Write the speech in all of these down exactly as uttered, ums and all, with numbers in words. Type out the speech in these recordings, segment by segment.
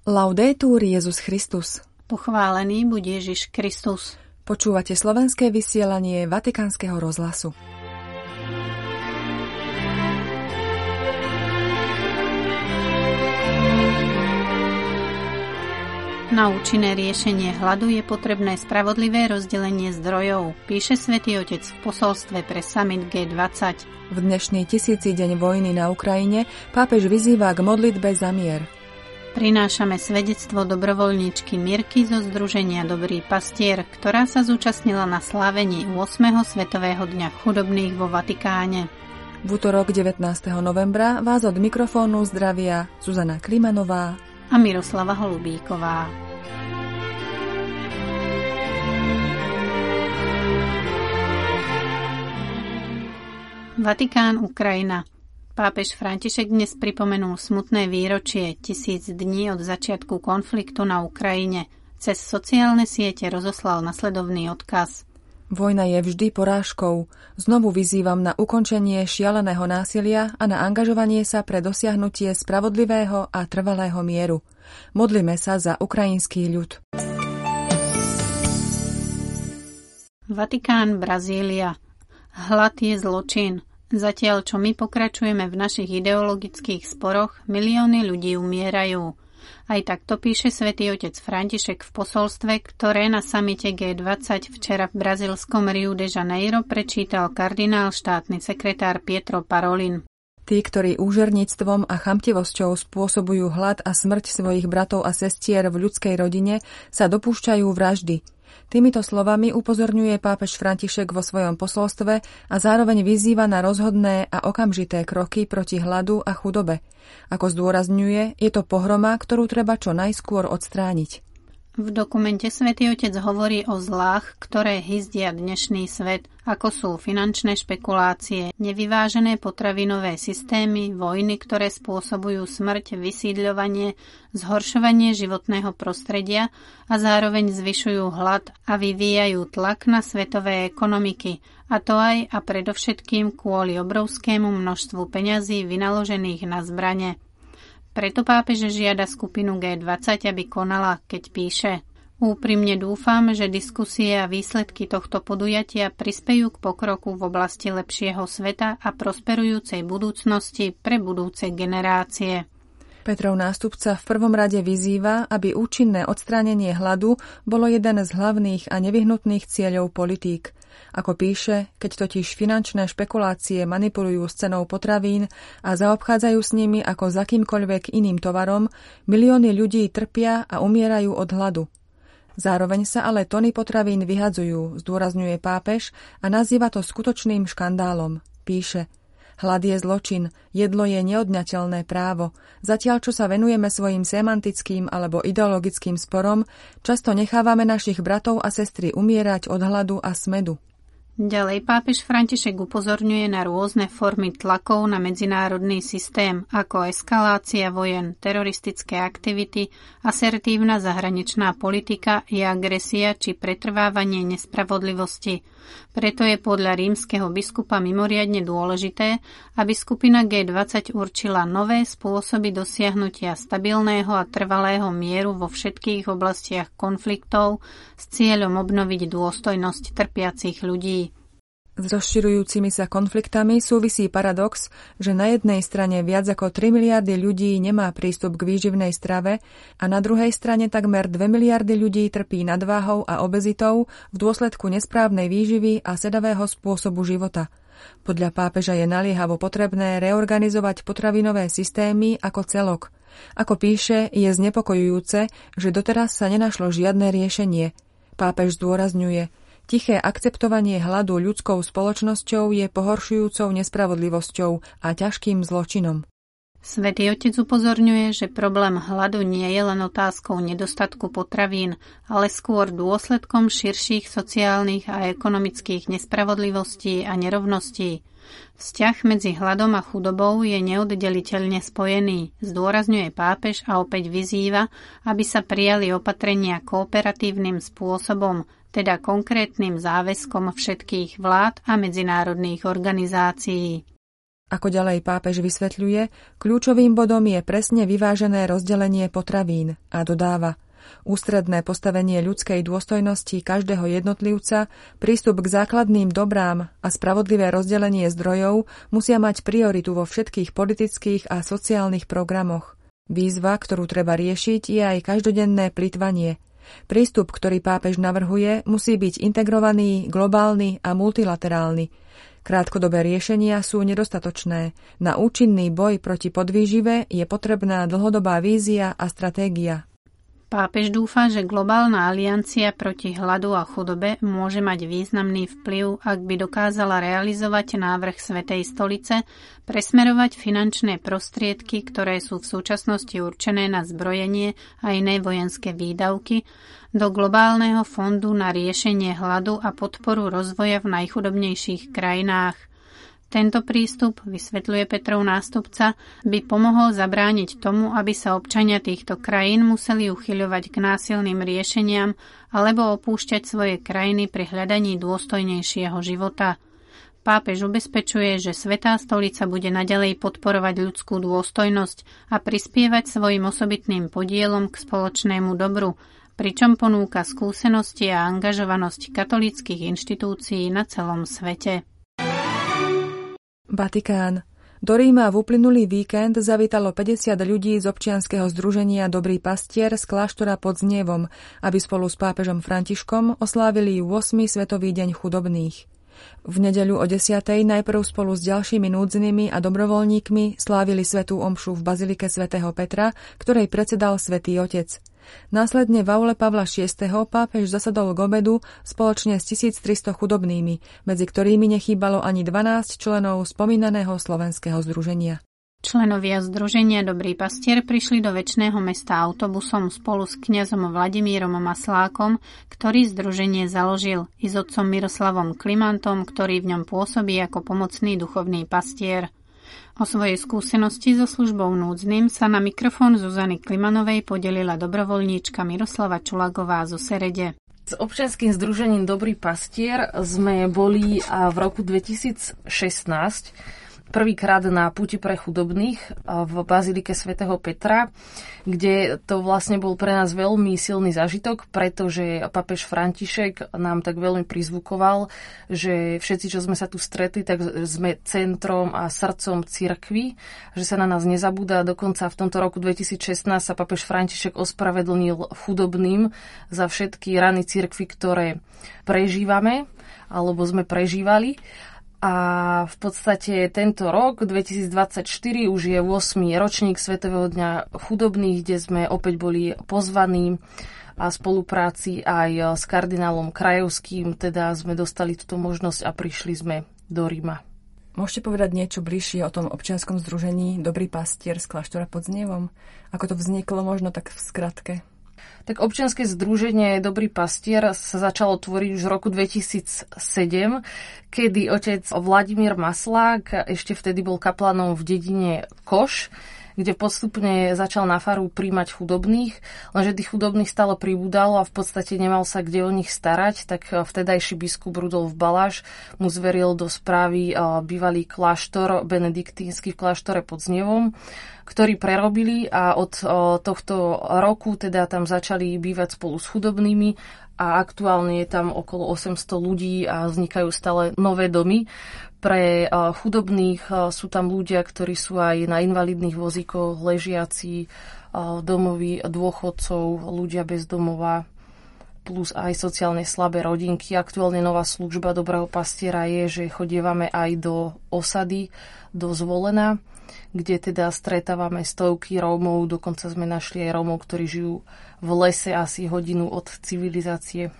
Laudetur Jesus Christus. Pochválený buď Ježiš Kristus. Počúvate slovenské vysielanie Vatikánskeho rozhlasu. Na účinné riešenie hladu je potrebné spravodlivé rozdelenie zdrojov, píše Svätý Otec v posolstve pre summit gé dvadsať. V dnešný tisíci deň vojny na Ukrajine pápež vyzýva k modlitbe za mier. Prinášame svedectvo dobrovoľníčky Mirky zo Združenia Dobrý pastier, ktorá sa zúčastnila na slávení ôsmeho Svetového dňa chudobných vo Vatikáne. V utorok devätnásteho novembra vás od mikrofónu zdravia Zuzana Klimanová a Miroslava Holubíková. Vatikán, Ukrajina. Pápež František dnes pripomenul smutné výročie tisíc dní od začiatku konfliktu na Ukrajine. Cez sociálne siete rozoslal nasledovný odkaz. Vojna je vždy porážkou. Znovu vyzývam na ukončenie šialeného násilia a na angažovanie sa pre dosiahnutie spravodlivého a trvalého mieru. Modlime sa za ukrajinský ľud. Vatikán, Brazília. Hlad je zločin. Zatiaľ, čo my pokračujeme v našich ideologických sporoch, milióny ľudí umierajú. Aj takto píše Svätý Otec František v posolstve, ktoré na samite gé dvadsať včera v brazílskom Rio de Janeiro prečítal kardinál štátny sekretár Pietro Parolin. Tí, ktorí úžerníctvom a chamtivosťou spôsobujú hlad a smrť svojich bratov a sestier v ľudskej rodine, sa dopúšťajú vraždy. Týmito slovami upozorňuje pápež František vo svojom posolstve a zároveň vyzýva na rozhodné a okamžité kroky proti hladu a chudobe. Ako zdôrazňuje, je to pohroma, ktorú treba čo najskôr odstrániť. V dokumente Svätý Otec hovorí o zlách, ktoré hyzdia dnešný svet, ako sú finančné špekulácie, nevyvážené potravinové systémy, vojny, ktoré spôsobujú smrť, vysídľovanie, zhoršovanie životného prostredia a zároveň zvyšujú hlad a vyvíjajú tlak na svetové ekonomiky, a to aj a predovšetkým kvôli obrovskému množstvu peňazí vynaložených na zbrane. Preto pápež žiada skupinu gé dvadsať, aby konala, keď píše: Úprimne dúfam, že diskusie a výsledky tohto podujatia prispejú k pokroku v oblasti lepšieho sveta a prosperujúcej budúcnosti pre budúce generácie. Petrov nástupca v prvom rade vyzýva, aby účinné odstránenie hladu bolo jeden z hlavných a nevyhnutných cieľov politík. Ako píše, keď totiž finančné špekulácie manipulujú s cenou potravín a zaobchádzajú s nimi ako s akýmkoľvek iným tovarom, milióny ľudí trpia a umierajú od hladu. Zároveň sa ale tony potravín vyhadzujú, zdôrazňuje pápež a nazýva to skutočným škandálom. Píše: Hlad je zločin, jedlo je neodňateľné právo. Zatiaľ, čo sa venujeme svojim semantickým alebo ideologickým sporom, často nechávame našich bratov a sestry umierať od hladu a smädu. Ďalej pápež František upozorňuje na rôzne formy tlakov na medzinárodný systém, ako eskalácia vojen, teroristické aktivity, asertívna zahraničná politika i agresia či pretrvávanie nespravodlivosti. Preto je podľa rímskeho biskupa mimoriadne dôležité, aby skupina gé dvadsať určila nové spôsoby dosiahnutia stabilného a trvalého mieru vo všetkých oblastiach konfliktov s cieľom obnoviť dôstojnosť trpiacich ľudí. S rozširujúcimi sa konfliktami súvisí paradox, že na jednej strane viac ako tri miliardy ľudí nemá prístup k výživnej strave a na druhej strane takmer dve miliardy ľudí trpí nadváhou a obezitou v dôsledku nesprávnej výživy a sedavého spôsobu života. Podľa pápeža je naliehavo potrebné reorganizovať potravinové systémy ako celok. Ako píše, je znepokojujúce, že doteraz sa nenašlo žiadne riešenie. Pápež zdôrazňuje: Tiché akceptovanie hladu ľudskou spoločnosťou je pohoršujúcou nespravodlivosťou a ťažkým zločinom. Svätý Otec upozorňuje, že problém hladu nie je len otázkou nedostatku potravín, ale skôr dôsledkom širších sociálnych a ekonomických nespravodlivostí a nerovností. Vzťah medzi hladom a chudobou je neoddeliteľne spojený, zdôrazňuje pápež a opäť vyzýva, aby sa prijali opatrenia kooperatívnym spôsobom, teda konkrétnym záväzkom všetkých vlád a medzinárodných organizácií. Ako ďalej pápež vysvetľuje, kľúčovým bodom je presne vyvážené rozdelenie potravín a dodáva: ústredné postavenie ľudskej dôstojnosti každého jednotlivca, prístup k základným dobrám a spravodlivé rozdelenie zdrojov musia mať prioritu vo všetkých politických a sociálnych programoch. Výzva, ktorú treba riešiť, je aj každodenné plytvanie. Prístup, ktorý pápež navrhuje, musí byť integrovaný, globálny a multilaterálny. Krátkodobé riešenia sú nedostatočné. Na účinný boj proti podvýžive je potrebná dlhodobá vízia a stratégia. Pápež dúfa, že globálna aliancia proti hladu a chudobe môže mať významný vplyv, ak by dokázala realizovať návrh Svätej stolice, presmerovať finančné prostriedky, ktoré sú v súčasnosti určené na zbrojenie a iné vojenské výdavky, do globálneho fondu na riešenie hladu a podporu rozvoja v najchudobnejších krajinách. Tento prístup, vysvetľuje Petrov nástupca, by pomohol zabrániť tomu, aby sa občania týchto krajín museli uchyľovať k násilným riešeniam alebo opúšťať svoje krajiny pri hľadaní dôstojnejšieho života. Pápež ubezpečuje, že Svätá stolica bude naďalej podporovať ľudskú dôstojnosť a prispievať svojim osobitným podielom k spoločnému dobru, pričom ponúka skúsenosti a angažovanosť katolíckych inštitúcií na celom svete. Vatikán. Do Ríma v uplynulý víkend zavítalo päťdesiat ľudí z občianskeho združenia Dobrý pastier z kláštora pod Znievom, aby spolu s pápežom Františkom oslávili ôsmy Svetový deň chudobných. V nedeľu o desiatej najprv spolu s ďalšími núdzenými a dobrovoľníkmi slávili svätú omšu v bazilike svätého Petra, ktorej predsedal Svätý Otec. Následne v aule Pavla šiesteho pápež zasadol k obedu spoločne s tisíctristo chudobnými, medzi ktorými nechýbalo ani dvanásť členov spomínaného slovenského združenia. Členovia združenia Dobrý pastier prišli do Večného mesta autobusom spolu s kňazom Vladimírom Maslákom, ktorý združenie založil, i s otcom Miroslavom Klimantom, ktorý v ňom pôsobí ako pomocný duchovný pastier. O svojej skúsenosti so službou núdznym sa na mikrofón Zuzany Klimanovej podelila dobrovoľníčka Miroslava Čulagová zo Serede. S občianskym združením Dobrý pastier sme boli v roku dvetisícšestnásť prvýkrát na Puti pre chudobných v bazilike svätého Petra, kde to vlastne bol pre nás veľmi silný zážitok, pretože pápež František nám tak veľmi prizvukoval, že všetci, čo sme sa tu stretli, tak sme centrom a srdcom cirkvi, že sa na nás nezabúda. Dokonca v tomto roku dvetisícšestnásť sa pápež František ospravedlnil chudobným za všetky rany cirkvi, ktoré prežívame alebo sme prežívali. A v podstate tento rok, dvetisícdvadsaťštyri, už je ôsmy ročník Svetového dňa chudobných, kde sme opäť boli pozvaní a v spolupráci aj s kardinálom Krajovským, teda sme dostali túto možnosť a prišli sme do Ríma. Môžete povedať niečo bližšie o tom občianskom združení Dobrý pastier z kláštora pod Znievom? Ako to vzniklo, možno tak v skratke? Tak občianske združenie Dobrý pastier sa začalo tvoriť už v roku dvetisícsedem, kedy otec Vladimír Maslák ešte vtedy bol kaplanom v dedine Koš, kde postupne začal na faru príjmať chudobných, lenže tých chudobných stále pribúdalo a v podstate nemal sa kde o nich starať, tak vtedajší biskup Rudolf Baláš mu zveril do správy bývalý kláštor benediktínsky v kláštore pod Znievom, ktorý prerobili a od tohto roku teda tam začali bývať spolu s chudobnými a aktuálne je tam okolo osemsto ľudí a vznikajú stále nové domy. Pre chudobných sú tam ľudia, ktorí sú aj na invalidných vozíkoch, ležiaci, domoví dôchodcov, ľudia bez domova, plus aj sociálne slabé rodinky. Aktuálne nová služba Dobrého pastiera je, že chodievame aj do osady, do Zvolena, kde teda stretávame stovky Rómov, dokonca sme našli aj Rómov, ktorí žijú v lese asi hodinu od civilizácie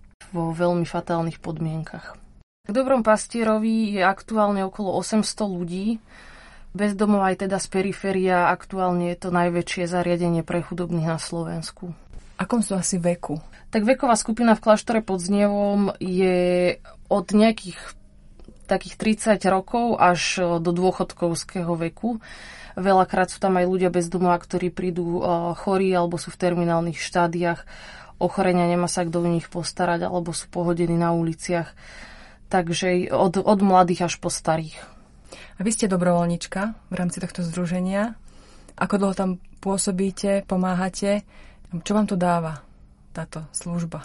vo veľmi fatálnych podmienkach. V Dobrom pastierovi je aktuálne okolo osemsto ľudí, bez domov aj teda z periféria, aktuálne je to najväčšie zariadenie pre chudobných na Slovensku. Akom sú asi veku? Tak veková skupina v kláštore pod Znievom je od nejakých takých tridsať rokov až do dôchodkovského veku. Veľakrát sú tam aj ľudia bez domova, ktorí prídu chorí alebo sú v terminálnych štádiách ochorenia, nemá sa kto o nich postarať alebo sú pohodení na uliciach. Takže od, od mladých až po starých. A vy ste dobrovoľnička v rámci tohto združenia. Ako dlho tam pôsobíte, pomáhate? Čo vám to dáva, táto služba?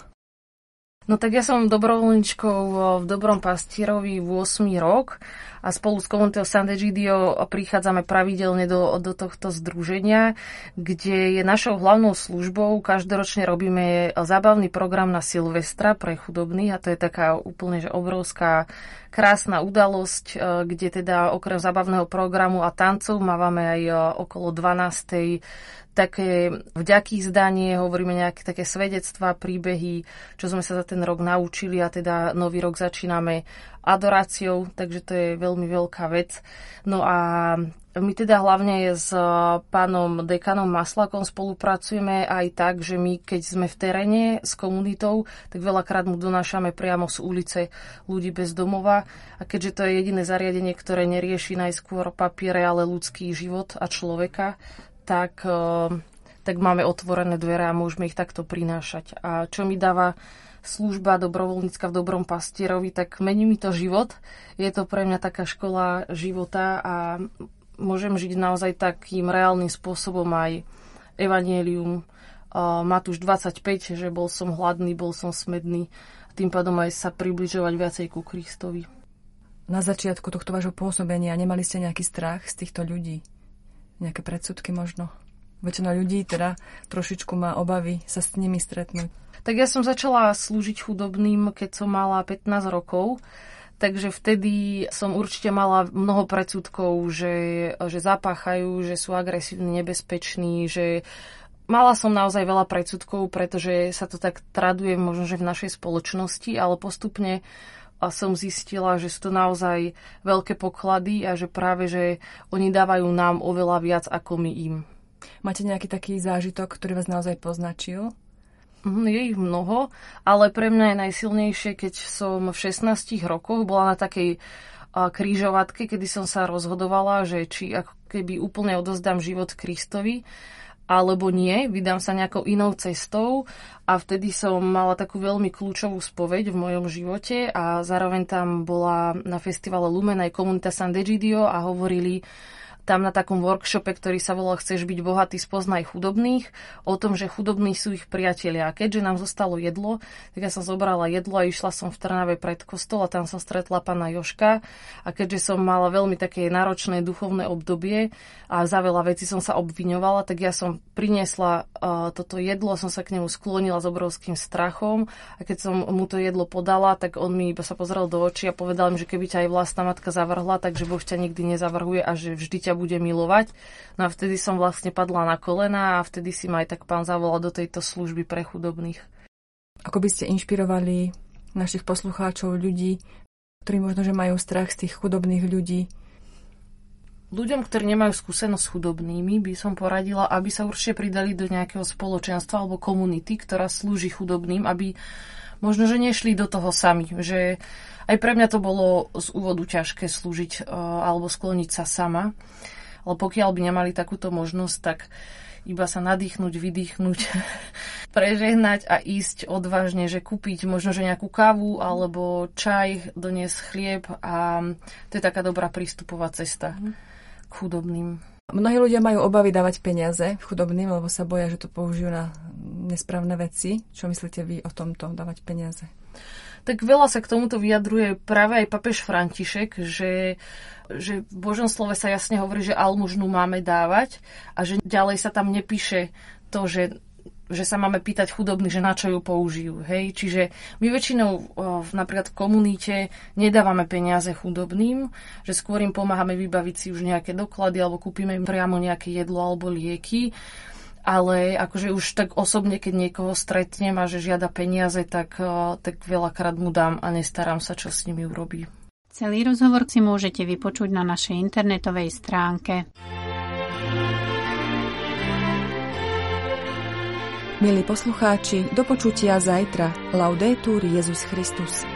No tak ja som dobrovoľničkou v Dobrom pastierovi v ôsmy rok a spolu s komunitou Sant'Egidio prichádzame pravidelne do, do tohto združenia, kde je našou hlavnou službou. Každoročne robíme zábavný program na Silvestra pre chudobných a to je taká úplne že obrovská krásna udalosť, kde teda okrem zábavného programu a tancov mávame aj okolo dvanástej také vďaky zdanie, hovoríme nejaké také svedectvá, príbehy, čo sme sa za ten rok naučili a teda nový rok začíname adoráciou, takže to je veľmi veľká vec. No a my teda hlavne s pánom dekanom Maslakom spolupracujeme aj tak, že my keď sme v teréne s komunitou, tak veľakrát mu donášame priamo z ulice ľudí bez domova a keďže to je jediné zariadenie, ktoré nerieši najskôr papiere, ale ľudský život a človeka, tak, tak máme otvorené dvere a môžeme ich takto prinášať. A čo mi dáva služba dobrovoľnícka v Dobrom pastierovi, tak mení mi to život. Je to pre mňa taká škola života a môžem žiť naozaj takým reálnym spôsobom aj evanjelium. Matúš dvadsaťpäť, že bol som hladný, bol som smedný a tým pádom aj sa približovať viacej ku Kristovi. Na začiatku tohto vášho pôsobenia nemali ste nejaký strach z týchto ľudí? Nejaké predsudky možno? Väčšina ľudí teda trošičku má obavy sa s nimi stretnúť. Tak ja som začala slúžiť chudobným, keď som mala pätnásť rokov. Takže vtedy som určite mala mnoho predsudkov, že, že zapáchajú, že sú agresívni, nebezpeční, že mala som naozaj veľa predsudkov, pretože sa to tak traduje možno, že v našej spoločnosti, ale postupne a som zistila, že sú to naozaj veľké poklady a že práve, že oni dávajú nám oveľa viac ako my im. Máte nejaký taký zážitok, ktorý vás naozaj poznačil? Je ich mnoho, ale pre mňa je najsilnejšie, keď som v šestnástich rokoch bola na takej krížovatke, kedy som sa rozhodovala, že či ako keby úplne odozdám život Kristovi, alebo nie, vydám sa nejakou inou cestou a vtedy som mala takú veľmi kľúčovú spoveď v mojom živote a zároveň tam bola na festivale Lumen aj komunita Sant'Egidio a hovorili tam na takom workshope, ktorý sa volal Chceš byť bohatý, spoznaj chudobných, o tom, že chudobní sú ich priatelia. A keďže nám zostalo jedlo, tak ja som zobrala jedlo a išla som v Trnave pred kostol a tam som stretla pána Joška. A keďže som mala veľmi také náročné duchovné obdobie a za veľa vecí som sa obviňovala, tak ja som priniesla uh, toto jedlo, som sa k nemu sklonila s obrovským strachom a keď som mu to jedlo podala, tak on mi iba sa pozrel do očí a povedal mi, že keby ťa aj vlastná matka zavrhla, takže Boh ťa nikdy nezavrhuje a že vždy ťa bude milovať. No a vtedy som vlastne padla na kolena a vtedy si ma aj tak pán zavolal do tejto služby pre chudobných. Ako by ste inšpirovali našich poslucháčov, ľudí, ktorí možno, že majú strach z tých chudobných ľudí? Ľuďom, ktorí nemajú skúsenosť s chudobnými, by som poradila, aby sa určite pridali do nejakého spoločenstva alebo komunity, ktorá slúži chudobným, aby možno, že nešli do toho sami. Že aj pre mňa to bolo z úvodu ťažké slúžiť alebo skloniť sa sama. Ale pokiaľ by nemali takúto možnosť, tak iba sa nadýchnuť, vydýchnuť, prežehnať a ísť odvážne, že kúpiť možno, že nejakú kávu alebo čaj, doniesť chlieb a to je taká dobrá prístupová cesta k chudobným. Mnohí ľudia majú obavy dávať peniaze chudobným, lebo sa boja, že to použijú na nesprávne veci. Čo myslíte vy o tomto, dávať peniaze? Tak veľa sa k tomuto vyjadruje práve aj pápež František, že, že v Božom slove sa jasne hovorí, že almužnu máme dávať a že ďalej sa tam nepíše to, že, že sa máme pýtať chudobných, že na čo ju použijú. Hej? Čiže my väčšinou napríklad v komunite nedávame peniaze chudobným, že skôr im pomáhame vybaviť si už nejaké doklady alebo kúpime im priamo nejaké jedlo alebo lieky. Ale akože už tak osobne, keď niekoho stretnem a že žiada peniaze, tak, tak veľakrát mu dám a nestarám sa, čo s nimi urobí. Celý rozhovor si môžete vypočuť na našej internetovej stránke. Milí poslucháči, do počutia zajtra. Laudetur Jesus Christus.